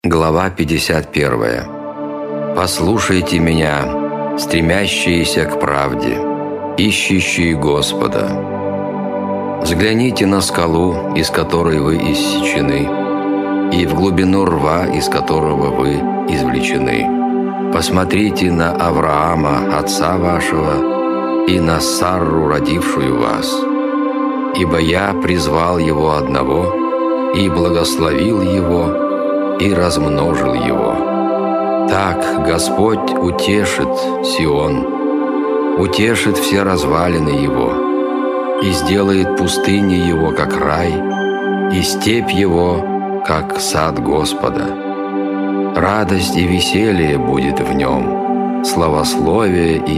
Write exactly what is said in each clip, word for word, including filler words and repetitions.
Глава пятьдесят первая. «Послушайте меня, стремящиеся к правде, ищущие Господа. Взгляните на скалу, из которой вы иссечены, и в глубину рва, из которого вы извлечены. Посмотрите на Авраама, отца вашего, и на Сарру, родившую вас. Ибо я призвал его одного и благословил его, и размножил его. Так Господь утешит Сион, утешит все развалины его, и сделает пустыни его, как рай, и степь его, как сад Господа. Радость и веселье будет в нем, славословие и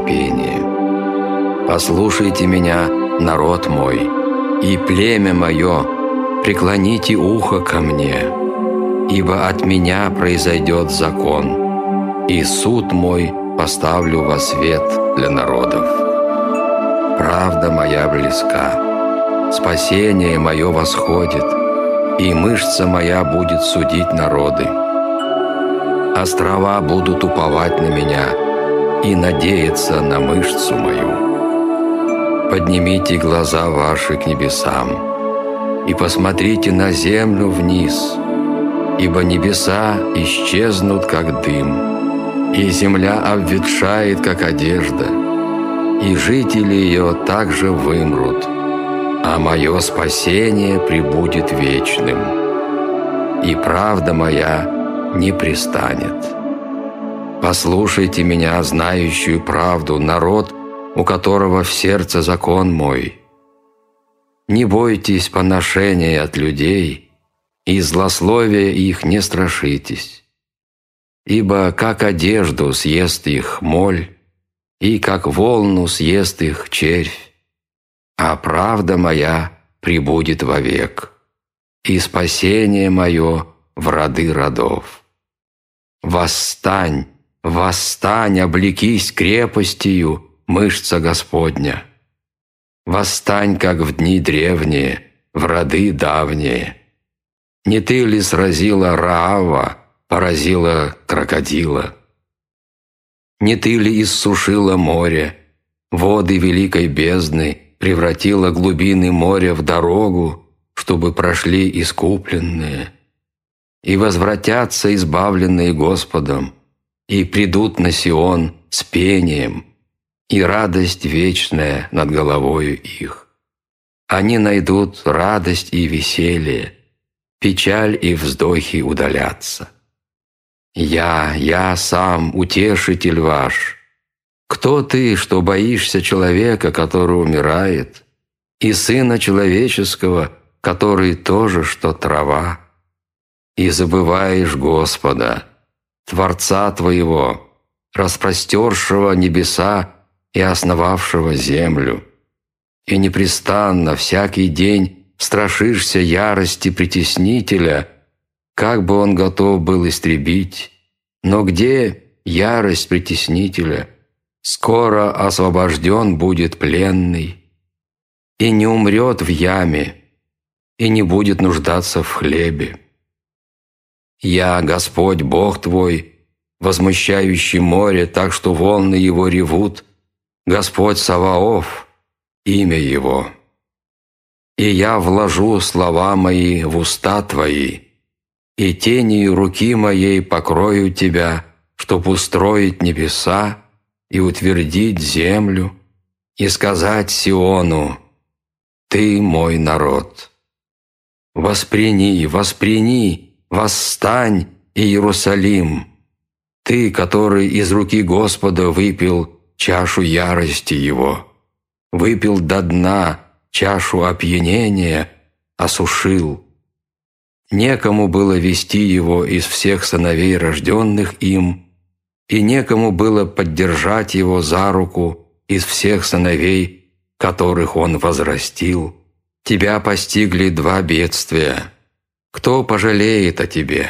песнопение. Послушайте меня, народ мой, и племя мое, преклоните ухо ко мне, ибо от меня произойдет закон, и суд мой поставлю во свет для народов. Правда моя близка, спасение мое восходит, и мышца моя будет судить народы. Острова будут уповать на меня и надеяться на мышцу мою. Поднимите глаза ваши к небесам и посмотрите на землю вниз, ибо небеса исчезнут, как дым, и земля обветшает, как одежда, и жители ее также вымрут, а мое спасение пребудет вечным, и правда моя не пристанет. Послушайте меня, знающую правду, народ, у которого в сердце закон мой. Не бойтесь поношения от людей, и злословия их не страшитесь. Ибо как одежду съест их моль, и как волну съест их червь, а правда моя пребудет вовек, и спасение мое в роды родов. Восстань, восстань, облекись крепостью, мышца Господня. Восстань, как в дни древние, в роды давние. Не ты ли сразила Раава, поразила крокодила? Не ты ли иссушила море, воды великой бездны, превратила глубины моря в дорогу, чтобы прошли искупленные? И возвратятся избавленные Господом, и придут на Сион с пением, и радость вечная над головою их. Они найдут радость и веселье, печаль и вздохи удалятся. Я, я сам утешитель ваш. Кто ты, что боишься человека, который умирает, и сына человеческого, который тоже, что трава? И забываешь Господа, Творца твоего, распростершего небеса и основавшего землю, и непрестанно всякий день страшишься ярости притеснителя, как бы он готов был истребить. Но где ярость притеснителя? Скоро освобожден будет пленный, и не умрет в яме, и не будет нуждаться в хлебе. Я, Господь, Бог твой, возмущающий море, так что волны его ревут, Господь Саваоф, имя его. И я вложу слова мои в уста твои, и тенью руки моей покрою тебя, чтоб устроить небеса и утвердить землю, и сказать Сиону: «Ты мой народ». Восприни, восприни, восстань, Иерусалим, ты, который из руки Господа выпил чашу ярости его, выпил до дна чашу опьянения, осушил. Некому было вести его из всех сыновей, рожденных им, и некому было поддержать его за руку из всех сыновей, которых он возрастил. Тебя постигли два бедствия. Кто пожалеет о тебе?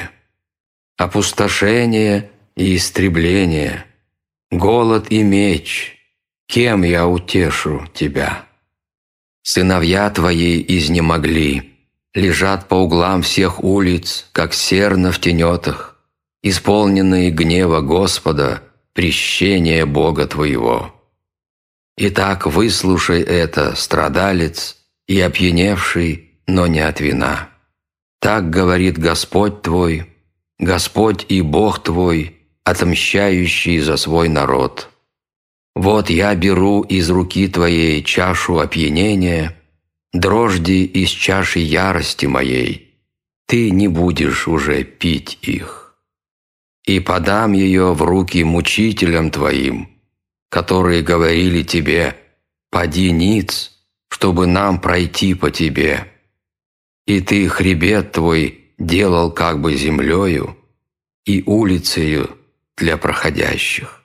Опустошение и истребление, голод и меч. Кем я утешу тебя? Сыновья твои изнемогли, лежат по углам всех улиц, как серна в тенетах, исполненные гнева Господа, прещения Бога твоего. Итак, выслушай это, страдалец и опьяневший, но не от вина. Так говорит Господь твой, Господь и Бог твой, отмщающий за свой народ. Вот я беру из руки твоей чашу опьянения, дрожди из чаши ярости моей, ты не будешь уже пить их. И подам ее в руки мучителям твоим, которые говорили тебе: «Поди ниц, чтобы нам пройти по тебе». И ты хребет твой делал как бы землею и улицею для проходящих.